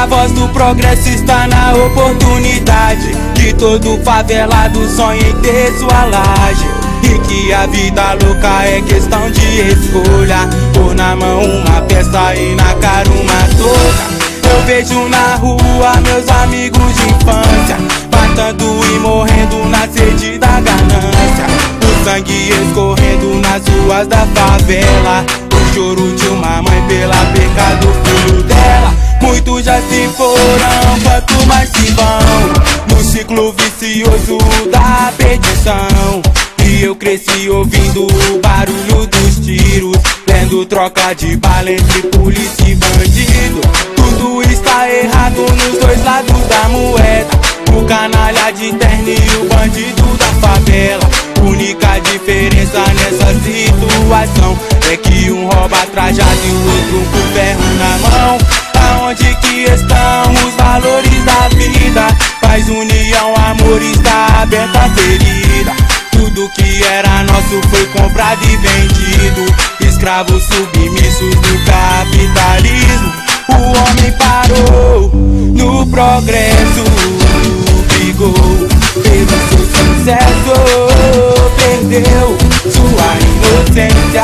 a voz do progresso está na oportunidade, que todo favelado sonha em ter sua laje, e que a vida louca é questão de escolha. Pôr na mão uma peça e na cara uma touca. Eu vejo na rua meus amigos de infância, matando e morrendo na sede da ganância, o sangue escorrendo nas ruas da favela, o choro de uma mãe pela perca do filho dela. Muitos já se foram, quanto mais se vão, no ciclo vicioso da perdição. E eu cresci ouvindo o barulho dos tiros, lendo troca de bala entre polícia e bandido. Tudo está errado nos dois lados da moeda, o canalha de terno e o bandido da favela. Única diferença nessa situação é que um rouba trajado e o outro com ferro na mão. Aonde que estão os valores da vida? Paz, união, amor, está aberta a ferida. Tudo que era nosso foi comprado e vendido, escravos submissos do capitalismo. O homem parou no progresso, brigou pelo seu sucesso, perdeu sua inocência,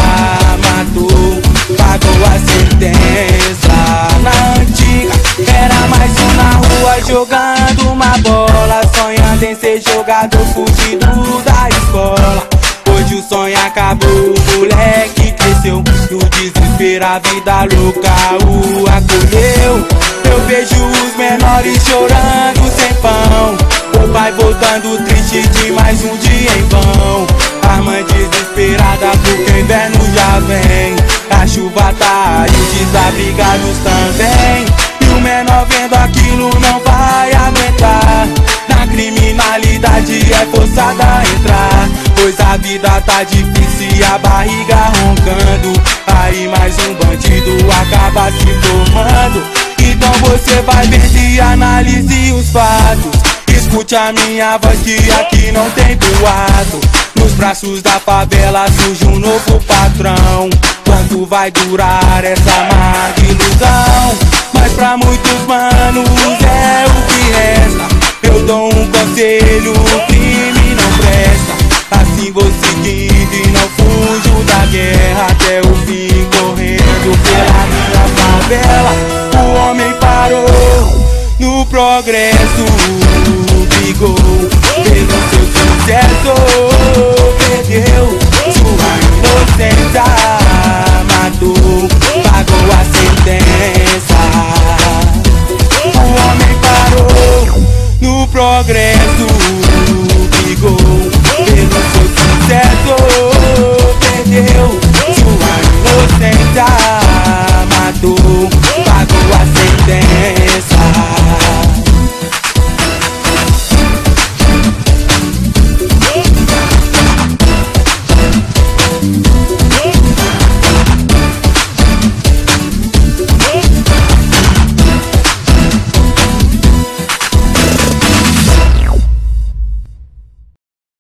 matou, pagou a sentença. Na antiga era mais um na rua jogando uma bola, sonhando em ser jogador fugido da escola. Hoje o sonho acabou, o moleque cresceu, no desespero a vida louca o acolheu. Eu vejo os menores chorando sem pão, o pai voltando triste de mais um dia em vão. A mãe desesperada porque o inverno já vem, a chuva tá e os desabrigados também. E o menor vendo aquilo não vai aguentar, na criminalidade é forçada a entrar, pois a vida tá difícil e a barriga roncando. Aí mais um bandido acaba se formando. Então você vai vendo e analise os fatos, escute a minha voz que aqui não tem boato. Nos braços da favela surge um novo patrão. Quanto vai durar essa amarga ilusão? Mas pra muitos manos é o que resta. Eu dou um conselho, o crime não presta. Assim vou seguindo e não fujo da guerra, até o fim correndo pela minha favela. O homem parou no progresso, brigou pelo seu sucesso,